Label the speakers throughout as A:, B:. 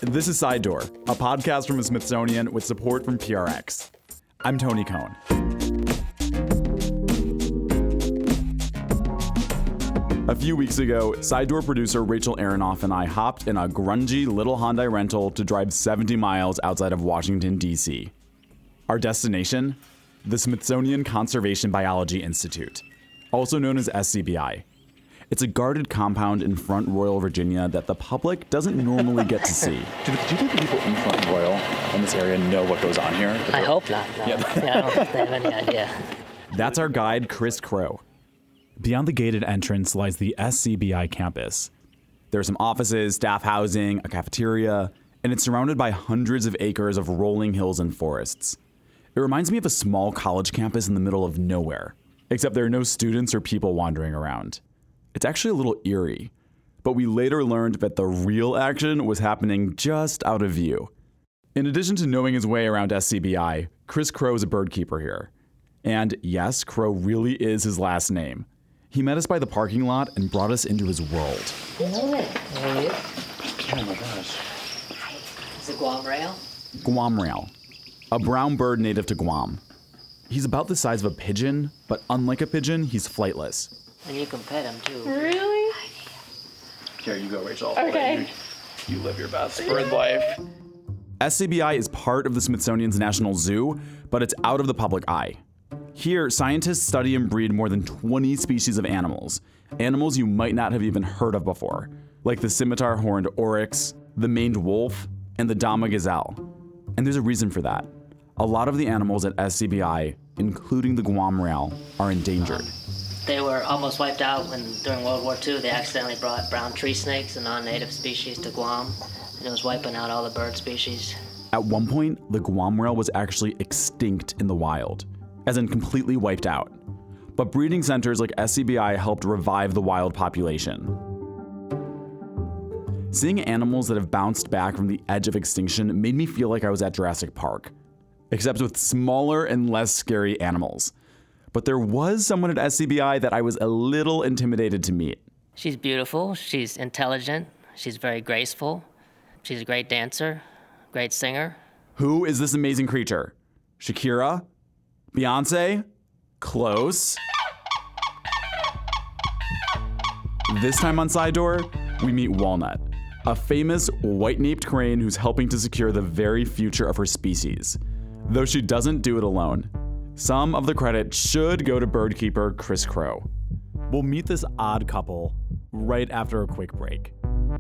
A: This is Side Door, a podcast from the Smithsonian with support from PRX. I'm Tony Cohn. A few weeks ago, Side Door producer Rachel Aronoff and I hopped in a grungy little Hyundai rental to drive 70 miles outside of Washington, D.C. Our destination? The Smithsonian Conservation Biology Institute, also known as SCBI. It's a guarded compound in Front Royal, Virginia that the public doesn't normally get to see. Do you think the people in Front Royal in this area know what goes on here?
B: I hope not. No. Yeah, I don't think they have any idea.
A: That's our guide, Chris Crow. Beyond the gated entrance lies the SCBI campus. There are some offices, staff housing, a cafeteria, and it's surrounded by hundreds of acres of rolling hills and forests. It reminds me of a small college campus in the middle of nowhere, except there are no students or people wandering around. It's actually a little eerie, but we later learned that the real action was happening just out of view. In addition to knowing his way around SCBI, Chris Crow is a bird keeper here. And yes, Crow really is his last name. He met us by the parking lot and brought us into his world.
B: Hello there. How are you?
C: Oh my gosh.
B: Is it Guam rail?
A: Guam rail, a brown bird native to Guam. He's about the size of a pigeon, but unlike a pigeon, he's flightless.
B: And you can pet him too.
D: Really?
C: Here you go, Rachel.
D: Okay.
C: You live your best bird life.
A: SCBI is part of the Smithsonian's National Zoo, but it's out of the public eye. Here, scientists study and breed more than 20 species of animals you might not have even heard of before, like the scimitar-horned oryx, the maned wolf, and the Dama gazelle. And there's a reason for that. A lot of the animals at SCBI, including the Guam rail, are endangered.
B: They were almost wiped out when, during World War II, they accidentally brought brown tree snakes, a non-native species, to Guam, and it was wiping out all the bird species.
A: At one point, the Guam rail was actually extinct in the wild, as in completely wiped out. But breeding centers like SCBI helped revive the wild population. Seeing animals that have bounced back from the edge of extinction made me feel like I was at Jurassic Park, except with smaller and less scary animals. But there was someone at SCBI that I was a little intimidated to meet.
B: She's beautiful, she's intelligent, she's very graceful, she's a great dancer, great singer.
A: Who is this amazing creature? Shakira? Beyonce? Close. This time on Side Door, we meet Walnut, a famous white-naped crane who's helping to secure the very future of her species, though she doesn't do it alone. Some of the credit should go to birdkeeper Chris Crow. We'll meet this odd couple right after a quick break.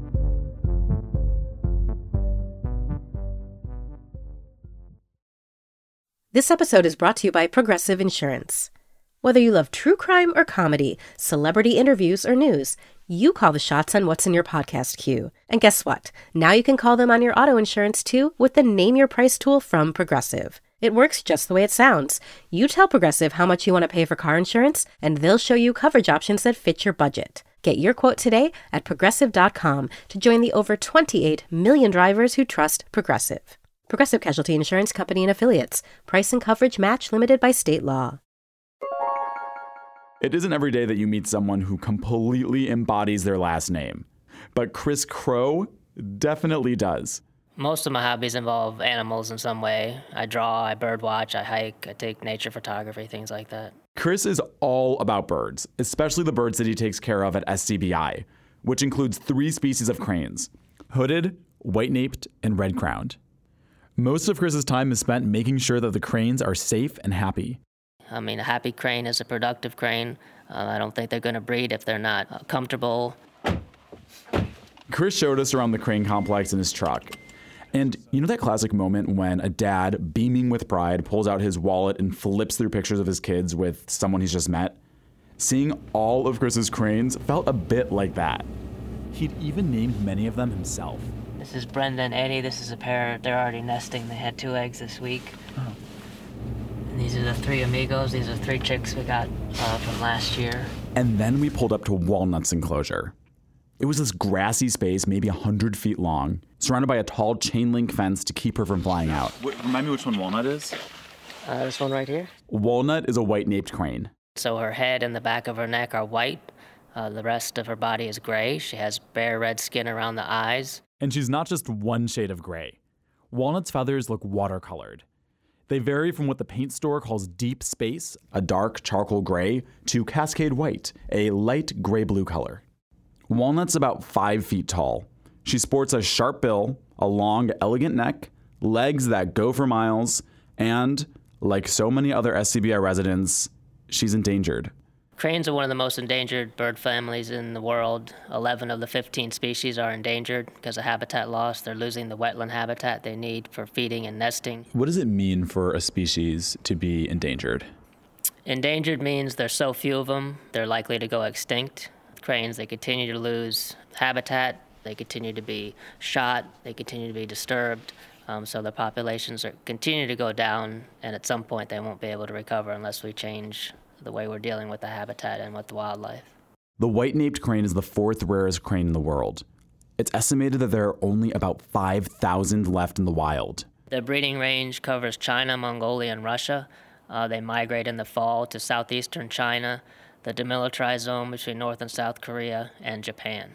E: This episode is brought to you by Progressive Insurance. Whether you love true crime or comedy, celebrity interviews or news, you call the shots on what's in your podcast queue. And guess what? Now you can call them on your auto insurance too with the Name Your Price tool from Progressive. It works just the way it sounds. You tell Progressive how much you want to pay for car insurance, and they'll show you coverage options that fit your budget. Get your quote today at Progressive.com to join the over 28 million drivers who trust Progressive. Progressive Casualty Insurance Company and Affiliates. Price and coverage match limited by state law.
A: It isn't every day that you meet someone who completely embodies their last name. But Chris Crow definitely does.
B: Most of my hobbies involve animals in some way. I draw, I birdwatch, I hike, I take nature photography, things like that.
A: Chris is all about birds, especially the birds that he takes care of at SCBI, which includes 3 species of cranes: hooded, white-naped, and red-crowned. Most of Chris's time is spent making sure that the cranes are safe and happy.
B: I mean, a happy crane is a productive crane. I don't think they're going to breed if they're not comfortable.
A: Chris showed us around the crane complex in his truck. And you know that classic moment when a dad, beaming with pride, pulls out his wallet and flips through pictures of his kids with someone he's just met? Seeing all of Chris's cranes felt a bit like that. He'd even named many of them himself.
B: This is Brenda and Eddie. This is a pair. They're already nesting. They had 2 eggs this week.
A: Oh.
B: And these are the 3 amigos. These are 3 chicks we got from last year.
A: And then we pulled up to Walnut's enclosure. It was this grassy space, maybe 100 feet long, surrounded by a tall chain link fence to keep her from flying out.
C: Remind me which one Walnut is?
B: This one right here.
A: Walnut is a white-naped crane.
B: So her head and the back of her neck are white. The rest of her body is gray. She has bare red skin around the eyes.
A: And she's not just one shade of gray. Walnut's feathers look watercolored. They vary from what the paint store calls deep space, a dark charcoal gray, to Cascade White, a light gray-blue color. Walnut's about 5 feet tall. She sports a sharp bill, a long, elegant neck, legs that go for miles, and, like so many other SCBI residents, she's endangered.
B: Cranes are one of the most endangered bird families in the world. 11 of the 15 species are endangered because of habitat loss. They're losing the wetland habitat they need for feeding and nesting.
A: What does it mean for a species to be endangered?
B: Endangered means there's so few of them, they're likely to go extinct. Cranes, they continue to lose habitat, they continue to be shot, they continue to be disturbed. So their populations continue to go down, and at some point they won't be able to recover unless we change the way we're dealing with the habitat and with the wildlife.
A: The white-naped crane is the 4th rarest crane in the world. It's estimated that there are only about 5,000 left in the wild.
B: Their breeding range covers China, Mongolia, and Russia. They migrate in the fall to southeastern China, the demilitarized zone between North and South Korea, and Japan.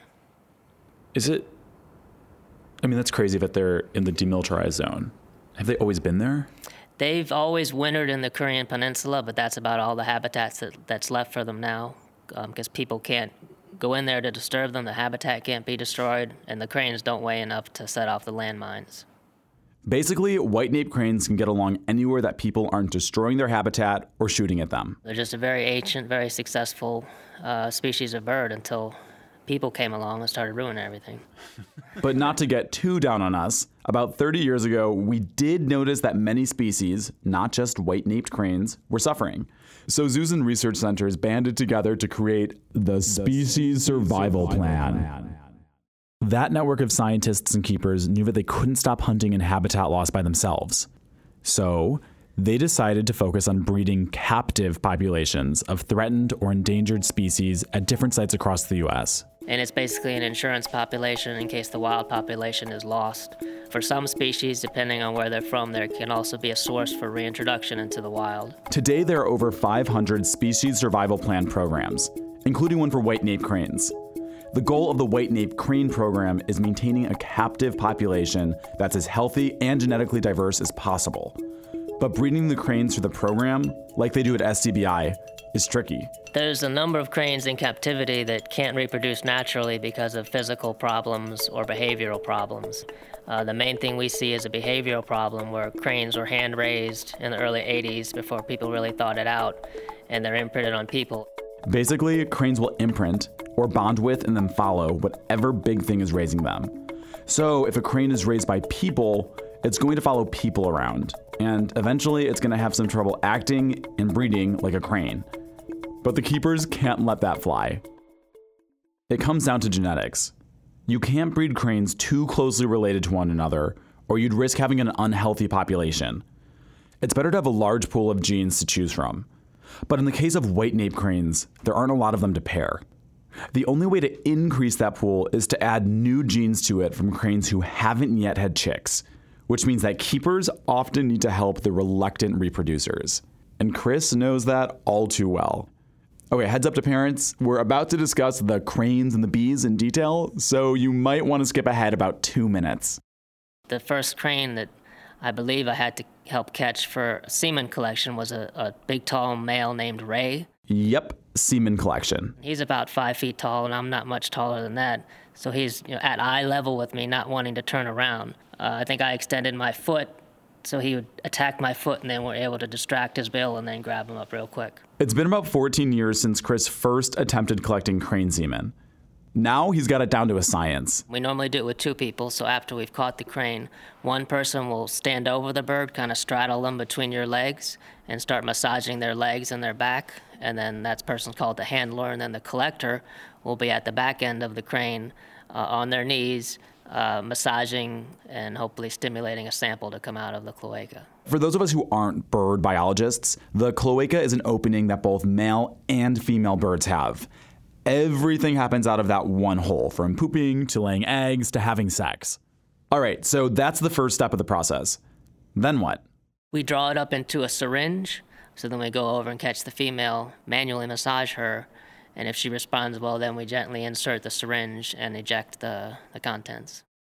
A: That's crazy that they're in the demilitarized zone. Have they always been there?
B: They've always wintered in the Korean Peninsula, but that's about all the habitats that's left for them now, because people can't go in there to disturb them. The habitat can't be destroyed, and the cranes don't weigh enough to set off the landmines.
A: Basically, white-naped cranes can get along anywhere that people aren't destroying their habitat or shooting at them.
B: They're just a very ancient, very successful species of bird until people came along and started ruining everything.
A: But not to get too down on us, about 30 years ago, we did notice that many species, not just white-naped cranes, were suffering. So zoos and research centers banded together to create the Species Survival Plan. That network of scientists and keepers knew that they couldn't stop hunting and habitat loss by themselves. So they decided to focus on breeding captive populations of threatened or endangered species at different sites across the U.S.
B: And it's basically an insurance population in case the wild population is lost. For some species, depending on where they're from, there can also be a source for reintroduction into the wild.
A: Today, there are over 500 Species Survival Plan programs, including one for white-naped cranes. The goal of the white-naped crane program is maintaining a captive population that's as healthy and genetically diverse as possible. But breeding the cranes for the program, like they do at SCBI, is tricky.
B: There's a number of cranes in captivity that can't reproduce naturally because of physical problems or behavioral problems. The main thing we see is a behavioral problem where cranes were hand-raised in the early 80s before people really thought it out, and they're imprinted on people.
A: Basically, cranes will imprint or bond with and then follow whatever big thing is raising them. So if a crane is raised by people, it's going to follow people around, and eventually it's going to have some trouble acting and breeding like a crane. But the keepers can't let that fly. It comes down to genetics. You can't breed cranes too closely related to one another, or you'd risk having an unhealthy population. It's better to have a large pool of genes to choose from. But in the case of white-naped cranes, there aren't a lot of them to pair. The only way to increase that pool is to add new genes to it from cranes who haven't yet had chicks, which means that keepers often need to help the reluctant reproducers. And Chris knows that all too well. Okay, heads up to parents, we're about to discuss the cranes and the bees in detail, so you might want to skip ahead about 2 minutes.
B: The first crane that I believe I had to help catch for semen collection was a big, tall male named Ray.
A: Yep, semen collection.
B: He's about 5 feet tall, and I'm not much taller than that. So he's at eye level with me, not wanting to turn around. I think I extended my foot, so he would attack my foot, and then we're able to distract his bill and then grab him up real quick.
A: It's been about 14 years since Chris first attempted collecting crane semen. Now he's got it down to a science.
B: We normally do it with 2 people, so after we've caught the crane, one person will stand over the bird, kind of straddle them between your legs, and start massaging their legs and their back, and then that person's called the handler, and then the collector will be at the back end of the crane on their knees, massaging and hopefully stimulating a sample to come out of the cloaca.
A: For those of us who aren't bird biologists, the cloaca is an opening that both male and female birds have. Everything happens out of that one hole, from pooping to laying eggs to having sex. All right, so that's the first step of the process. Then what?
B: We draw it up into a syringe, so then we go over and catch the female, manually massage her, and if she responds well, then we gently insert the syringe and eject the contents.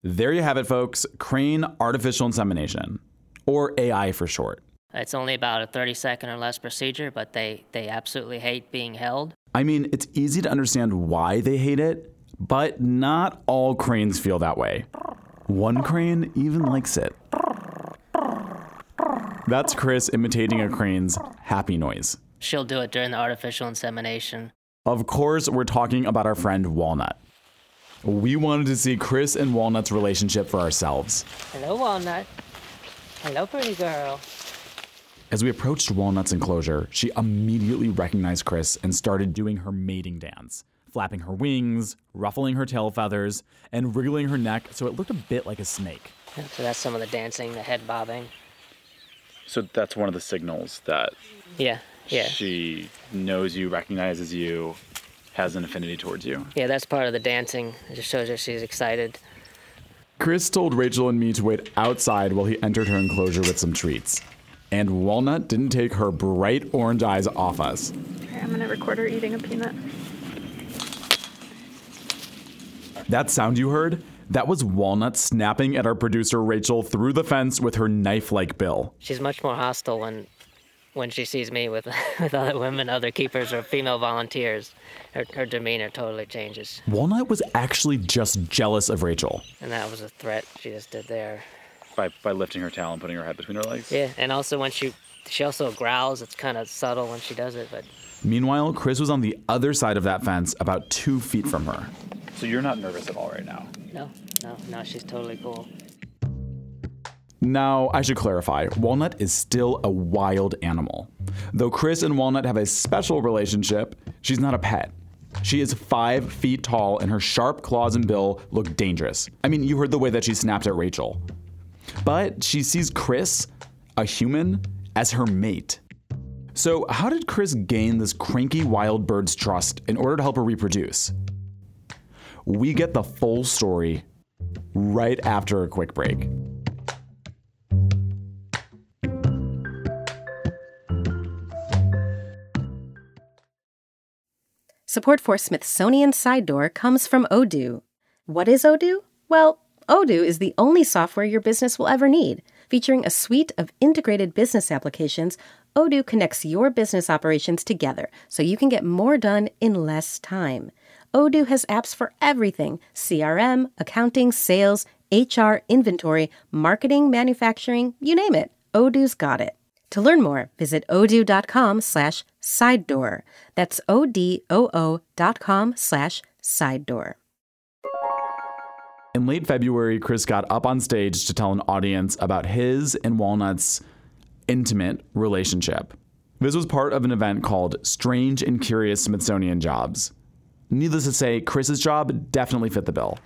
A: There you have it, folks. Crane artificial insemination, or AI for short.
B: It's only about a 30-second or less procedure, but they absolutely hate being held.
A: I mean, it's easy to understand why they hate it, but not all cranes feel that way. One crane even likes it. That's Chris imitating a crane's happy noise.
B: She'll do it during the artificial insemination.
A: Of course, we're talking about our friend Walnut. We wanted to see Chris and Walnut's relationship for ourselves.
B: Hello, Walnut. Hello, pretty girl.
A: As we approached Walnut's enclosure, she immediately recognized Chris and started doing her mating dance, flapping her wings, ruffling her tail feathers, and wriggling her neck so it looked a bit like a snake.
B: So that's some of the dancing, the head bobbing.
C: So that's one of the signals that
B: Yeah.
C: she knows you, recognizes you, has an affinity towards you.
B: Yeah, that's part of the dancing. It just shows that she's excited.
A: Chris told Rachel and me to wait outside while he entered her enclosure with some treats. And Walnut didn't take her bright orange eyes off us.
D: Okay, I'm gonna record her eating a peanut.
A: That sound you heard? That was Walnut snapping at our producer Rachel through the fence with her knife-like bill.
B: She's much more hostile when she sees me with other women, other keepers, or female volunteers. Her demeanor totally changes.
A: Walnut was actually just jealous of Rachel.
B: And that was a threat she just did there.
C: By lifting her tail and putting her head between her legs?
B: Yeah, and also when she also growls. It's kind of subtle when she does it, but...
A: Meanwhile, Chris was on the other side of that fence about 2 feet from her.
C: So you're not nervous at all right now?
B: No, she's totally cool.
A: Now, I should clarify, Walnut is still a wild animal. Though Chris and Walnut have a special relationship, she's not a pet. She is 5 feet tall and her sharp claws and bill look dangerous. I mean, you heard the way that she snapped at Rachel. But she sees Chris, a human, as her mate. So how did Chris gain this cranky wild bird's trust in order to help her reproduce? We get the full story right after a quick break.
E: Support for Smithsonian Side Door comes from Odoo. What is Odoo? Well, Odoo is the only software your business will ever need. Featuring a suite of integrated business applications, Odoo connects your business operations together so you can get more done in less time. Odoo has apps for everything: CRM, accounting, sales, HR, inventory, marketing, manufacturing, you name it. Odoo's got it. To learn more, visit odoo.com/sidedoor. That's odoo.com/sidedoor.
A: In late February, Chris got up on stage to tell an audience about his and Walnut's intimate relationship. This was part of an event called Strange and Curious Smithsonian Jobs. Needless to say, Chris's job definitely fit the bill.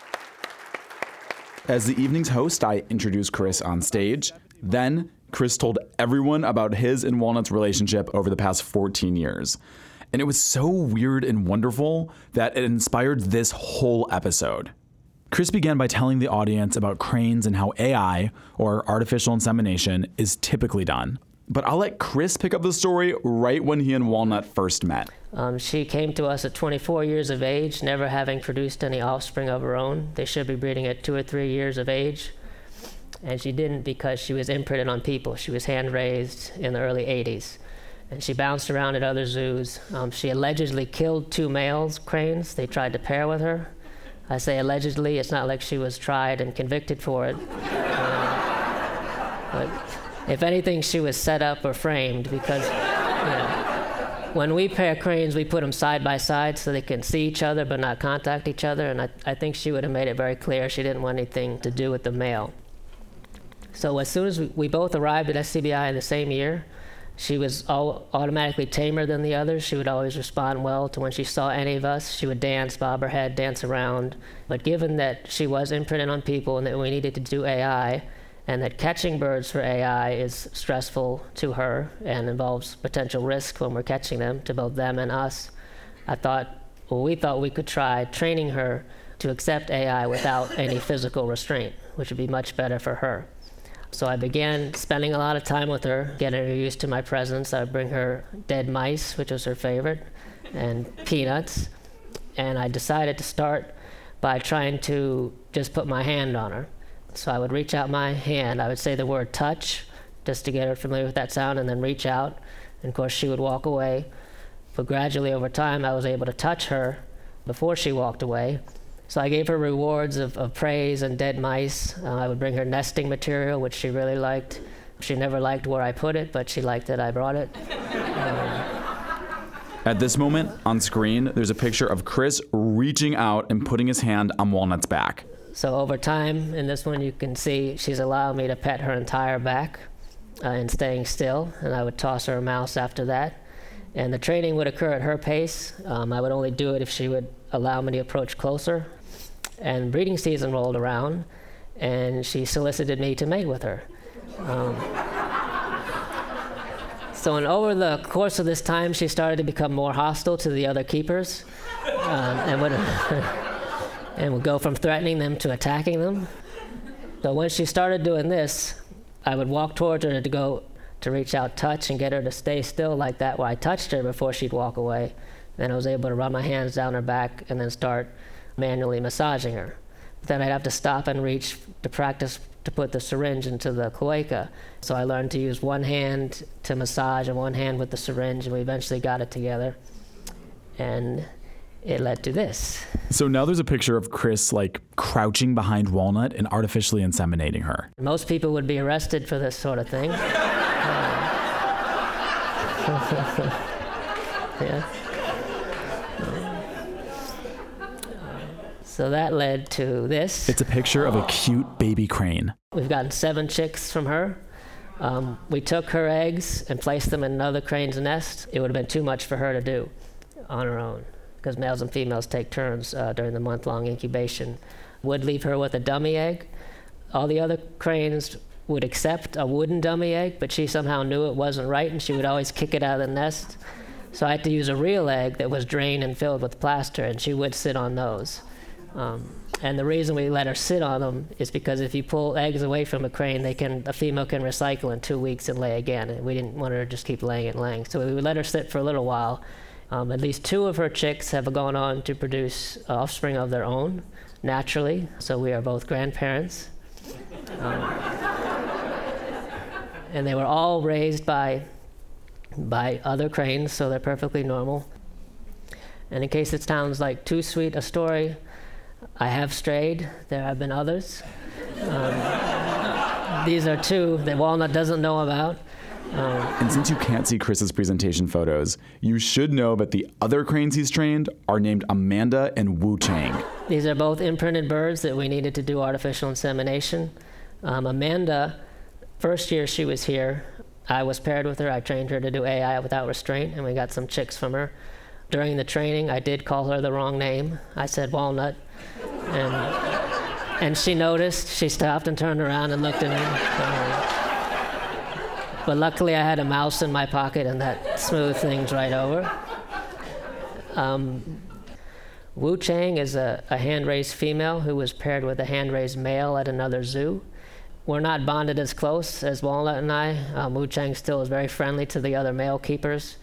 A: As the evening's host, I introduced Chris on stage. Then, Chris told everyone about his and Walnut's relationship over the past 14 years. And it was so weird and wonderful that it inspired this whole episode. Chris began by telling the audience about cranes and how AI, or artificial insemination, is typically done. But I'll let Chris pick up the story right when he and Walnut first met.
B: She came to us at 24 years of age, never having produced any offspring of her own. They should be breeding at 2 or 3 years of age. And she didn't because she was imprinted on people. She was hand-raised in the early 80s. And she bounced around at other zoos. She allegedly killed 2 males cranes. They tried to pair with her. I say allegedly, it's not like she was tried and convicted for it. But if anything, she was set up or framed because, when we pair cranes, we put them side by side so they can see each other but not contact each other. And I think she would have made it very clear she didn't want anything to do with the male. So as soon as we both arrived at SCBI in the same year, she was automatically tamer than the others. She would always respond well to when she saw any of us. She would dance, bob her head, dance around. But given that she was imprinted on people and that we needed to do AI, and that catching birds for AI is stressful to her and involves potential risk when we're catching them, to both them and us, we thought we could try training her to accept AI without any physical restraint, which would be much better for her. So I began spending a lot of time with her, getting her used to my presence. I would bring her dead mice, which was her favorite, and peanuts. And I decided to start by trying to just put my hand on her. So I would reach out my hand, I would say the word touch, just to get her familiar with that sound, and then reach out. And of course she would walk away. But gradually over time, I was able to touch her before she walked away. So I gave her rewards of praise and dead mice. I would bring her nesting material, which she really liked. She never liked where I put it, but she liked that I brought it.
A: At this moment, on screen, there's a picture of Chris reaching out and putting his hand on Walnut's back.
B: So over time, in this one you can see she's allowed me to pet her entire back and staying still, and I would toss her a mouse after that. And the training would occur at her pace. I would only do it if she would allow me to approach closer. And breeding season rolled around, and she solicited me to mate with her. So over the course of this time, she started to become more hostile to the other keepers, and would go from threatening them to attacking them. So when she started doing this, I would walk towards her to reach out, touch, and get her to stay still like that, where I touched her before she'd walk away. Then I was able to run my hands down her back and then start manually massaging her. Then I'd have to stop and reach to practice to put the syringe into the cloaca. So I learned to use one hand to massage and one hand with the syringe, and we eventually got it together. And it led to this.
A: So now there's a picture of Chris crouching behind Walnut and artificially inseminating her.
B: Most people would be arrested for this sort of thing. Yeah. So that led to this.
A: It's a picture of a cute baby crane.
B: We've gotten 7 chicks from her. We took her eggs and placed them in another crane's nest. It would have been too much for her to do on her own, because males and females take turns during the month-long incubation. Would leave her with a dummy egg. All the other cranes would accept a wooden dummy egg, but she somehow knew it wasn't right, and she would always kick it out of the nest. So I had to use a real egg that was drained and filled with plaster, and she would sit on those. And the reason we let her sit on them is because if you pull eggs away from a crane, a female can recycle in 2 weeks and lay again. And we didn't want her to just keep laying and laying. So we would let her sit for a little while. At least 2 of her chicks have gone on to produce offspring of their own, naturally. So we are both grandparents. And they were all raised by other cranes, so they're perfectly normal. And in case it sounds like too sweet a story, I have strayed. There have been others. These are 2 that Walnut doesn't know about.
A: And since you can't see Chris's presentation photos, you should know that the other cranes he's trained are named Amanda and Wu Chang.
B: These are both imprinted birds that we needed to do artificial insemination. Amanda, first year she was here, I was paired with her. I trained her to do AI without restraint, and we got some chicks from her. During the training, I did call her the wrong name. I said Walnut. And she noticed. She stopped and turned around and looked at me. But luckily I had a mouse in my pocket, and that smoothed things right over. Wu Chang is a hand-raised female who was paired with a hand-raised male at another zoo. We're not bonded as close as Walnut and I. Wu Chang still is very friendly to the other male keepers.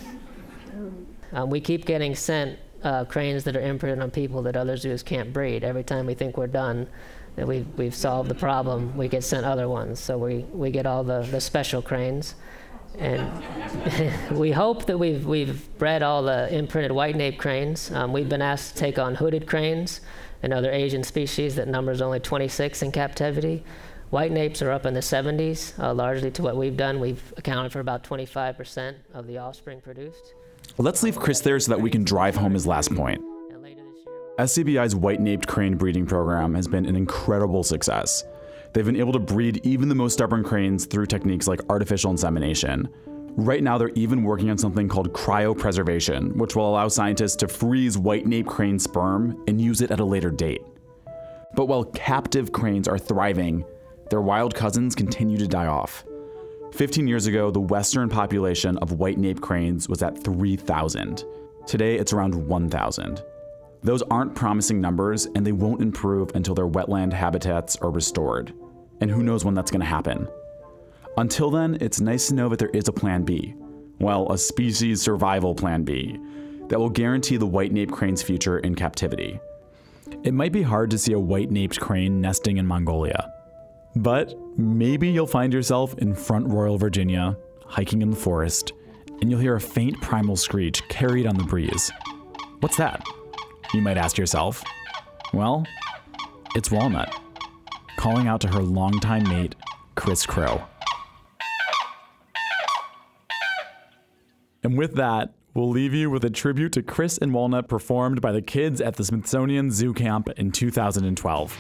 B: We keep getting sent cranes that are imprinted on people that other zoos can't breed. Every time we think we're done, that we've solved the problem, we get sent other ones. So we get all the special cranes. And we hope that we've bred all the imprinted white-naped cranes. We've been asked to take on hooded cranes, another Asian species that numbers only 26 in captivity. White-napes are up in the 70s, largely to what we've done. We've accounted for about 25% of the offspring produced.
A: Well, let's leave Chris there so that we can drive home his last point. SCBI's white-naped crane breeding program has been an incredible success. They've been able to breed even the most stubborn cranes through techniques like artificial insemination. Right now, they're even working on something called cryopreservation, which will allow scientists to freeze white-naped crane sperm and use it at a later date. But while captive cranes are thriving, their wild cousins continue to die off. 15 years ago, the Western population of white-naped cranes was at 3,000. Today, it's around 1,000. Those aren't promising numbers, and they won't improve until their wetland habitats are restored. And who knows when that's going to happen. Until then, it's nice to know that there is a plan B. Well, a species survival plan B that will guarantee the white-naped crane's future in captivity. It might be hard to see a white-naped crane nesting in Mongolia. But maybe you'll find yourself in Front Royal, Virginia, hiking in the forest, and you'll hear a faint primal screech carried on the breeze. What's that? You might ask yourself. Well, it's Walnut, calling out to her longtime mate, Chris Crow. And with that, we'll leave you with a tribute to Chris and Walnut performed by the kids at the Smithsonian Zoo Camp in 2012.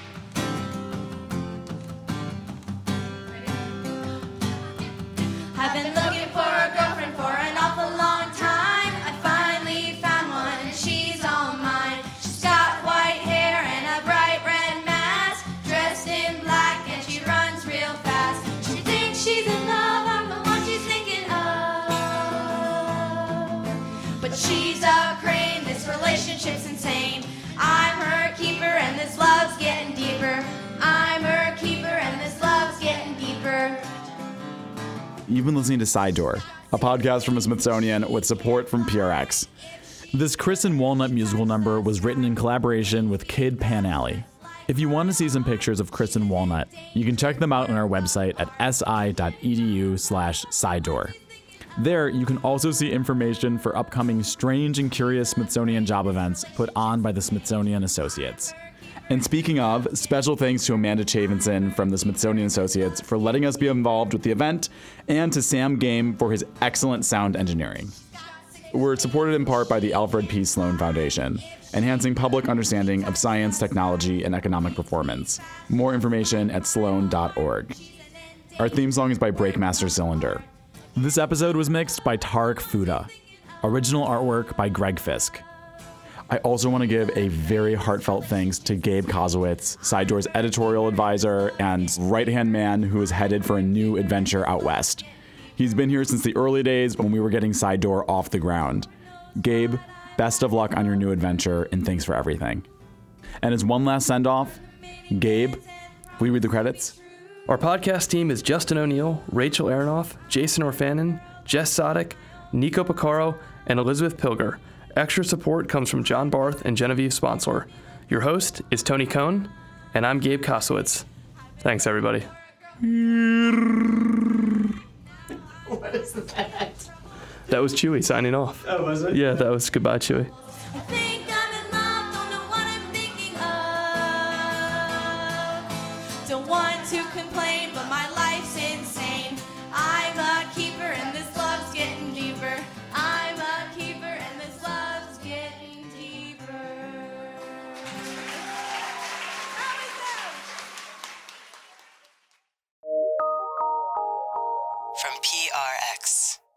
F: I've been looking for a girlfriend for an awful long time. I finally found one and she's all mine. She's got white hair and a bright red mask, dressed in black and she runs real fast. She thinks she's in love, I'm the one she's thinking of. But she's a crane, this relationship's insane. I'm her keeper and this love's getting deeper. I'm her keeper and this love's getting deeper.
A: You've been listening to Side Door, a podcast from the Smithsonian with support from PRX. This Chris and Walnut musical number was written in collaboration with Kid Pan Alley. If you want to see some pictures of Chris and Walnut, you can check them out on our website at si.edu/sidedoor. There, you can also see information for upcoming strange and curious Smithsonian job events put on by the Smithsonian Associates. And speaking of, special thanks to Amanda Chavinson from the Smithsonian Associates for letting us be involved with the event, and to Sam Game for his excellent sound engineering. We're supported in part by the Alfred P. Sloan Foundation, enhancing public understanding of science, technology, and economic performance. More information at sloan.org. Our theme song is by Breakmaster Cylinder. This episode was mixed by Tarek Fuda. Original artwork by Greg Fisk. I also want to give a very heartfelt thanks to Gabe Kozowitz, Side Door's editorial advisor and right-hand man who is headed for a new adventure out west. He's been here since the early days when we were getting Side Door off the ground. Gabe, best of luck on your new adventure, and thanks for everything. And as one last send-off, Gabe, will you read the credits?
G: Our podcast team is Justin O'Neill, Rachel Aronoff, Jason Orfanon, Jess Sodick, Nico Picaro, and Elizabeth Pilger. Extra support comes from John Barth and Genevieve Sponsor. Your host is Tony Cohn, and I'm Gabe Kosowitz. Thanks, everybody.
H: What is that?
G: That was Chewy signing off.
H: Oh, was it?
G: Yeah, that was goodbye, Chewy.
F: I think I'm in love, don't know what I'm thinking of. Don't want to complain, but my life's insane. I'm a keeper and this love's getting deeper. I'm a keeper and this love's getting deeper.
I: From PRX.